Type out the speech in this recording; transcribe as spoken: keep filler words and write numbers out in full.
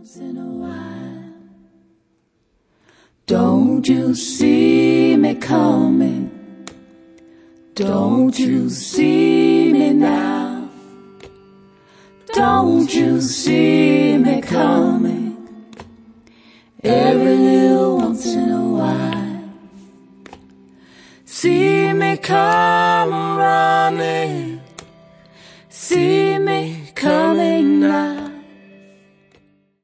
once in a while. Don't you see me coming? Don't you see me now? Don't you see me coming? Every little once in a while. See me come running. See me coming.